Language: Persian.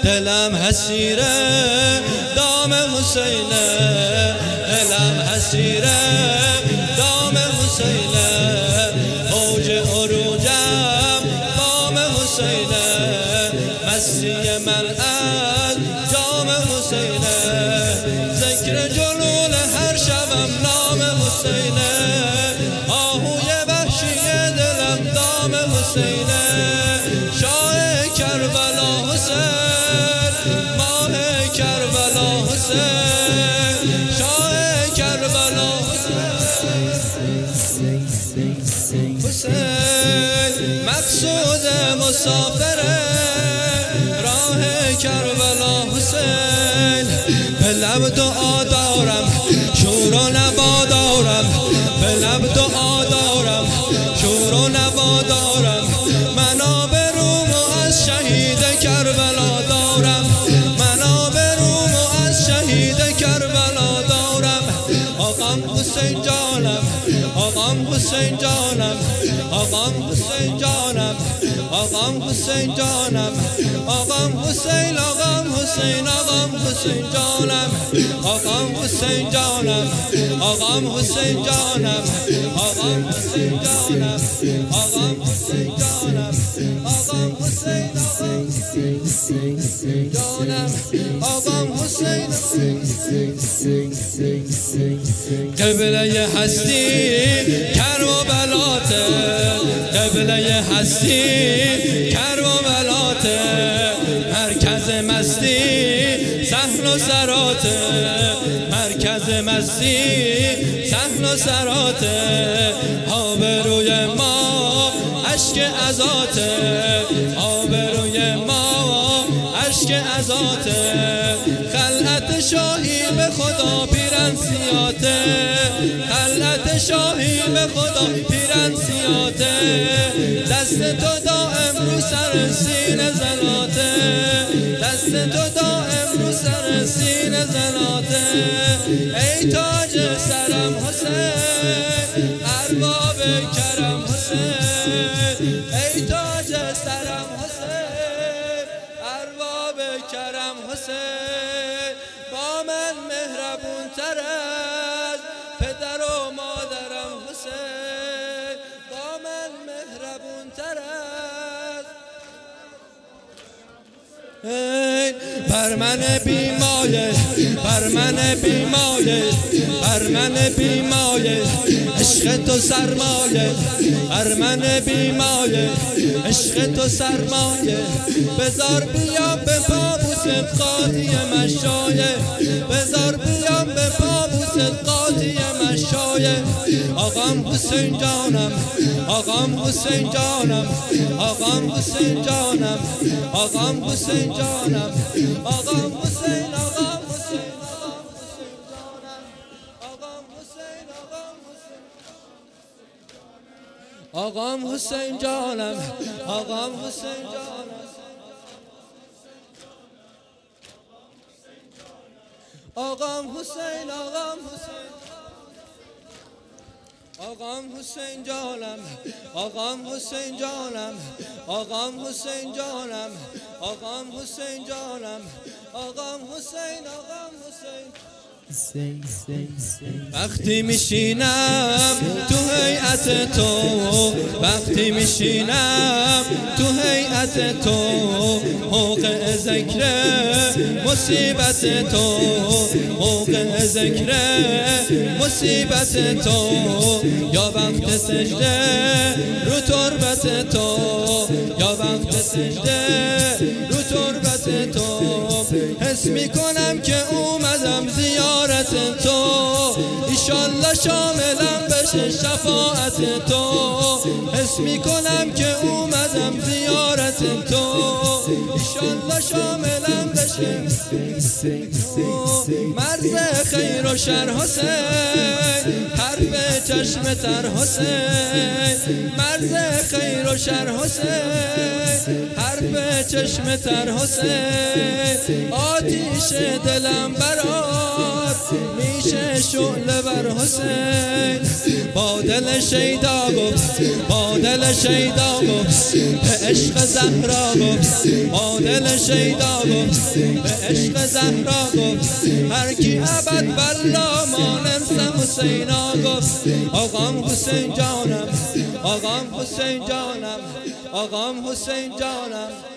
دلم اسیر دام حسینه، دلم اسیر دام حسینه، اوج عروجم بام حسینه، مستی من از جام حسینه، ذکر جلول هر شبم نام حسینه، آهوی وحشی دلم دام حسینه، شاه کربلا حسین، ماه کربلا حسین، شاه کربلا حسین، مقصود مسافر راه کربلا حسین، به لب دعا دارم شور و نوا دارم، به لب دعا دارم شور و نوا دارم، من آبرومو از شهید کربلا دارم، من آبرومو از شهید کربلا دارم، آقام حسین جانم، آقام حسین جانم، آقام حسین جانم، آقام حسین جانم، آقام حسین، آقام حسین، آقام حسین جانم، آقام حسین جانم، آقام حسین جانم، آقام حسین جانم، آقام حسین جانم، آقام حسین، جانم، آقام حسین، قبله هستی کربلاته، قبله هستی کربلاته، مرکز مستی صحن و سراته، مرکز مستی صحن و سراته، آبروی ما اشک عزاته، آبروی ما اشک عزاته، خلعت شاهی به خدا پیرنسیاته، خلعت شاهی به خدا پیرنسیاته، دست تو دائم رو سر سینه زناته، دست تو دائم رو سر سینه زناته، ای تاج سرم حسین، ارباب کرم حسین، ای تاج سرم حسین، ارباب کرم حسین، با من مهربون تر از پدر و مادرم حسین، با من مهربون تر از بر من بیمایه، بر من بیمایه، بر من بیمایه، عشق تو سرمایه، بر من بیمایه، عشق تو سرمایه، بذار بیام به پابوست قاضی مشایه، بذار بیام به پابوست قاضی مشایه، آقام حسین جانم، آقام حسین جانم، آقام حسین جانم، آقام حسین جانم، آقام حسین، آقام حسین، آقام حسین، آقام حسین جانم، آقام حسین جانم، آقام حسین، آقام حسین، آقام حسین جانم، آقام حسین جانم، آقام حسین جانم، آقام حسین جانم، آقام حسین، آقام حسین، وقتی میشینم تو هیئت تو، وقتی میشینم تو هیئت تو، موقع ذکر مصیبت تو، موقع ذکر مصیبت تو، یا وقت سجده رو تربت تو، یا وقت سجده رو تربت تو، حس میکنم که اومدم زیارت تو، ایشالله شاملم بشه شفاعت تو، حس میکنم که اومدم زیارت تو، ایشالله شاملم بشه مرز خیر و شر حسین، حرف چشم تر حسین، مرز خیر و شر حسین، حرف چشم تر حسین، آتیش دلم برات میشه شعله بر حسین. با دل شیدا گفت، با دل شیدا گفت به عشق زهرا گفت، با دل شیدا گفت به عشق زهرا گفت. هر کی ابد والله ما ننسى حسینا گفت. آقام حسین جانم، آقام حسین جانم، آقام حسین جانم.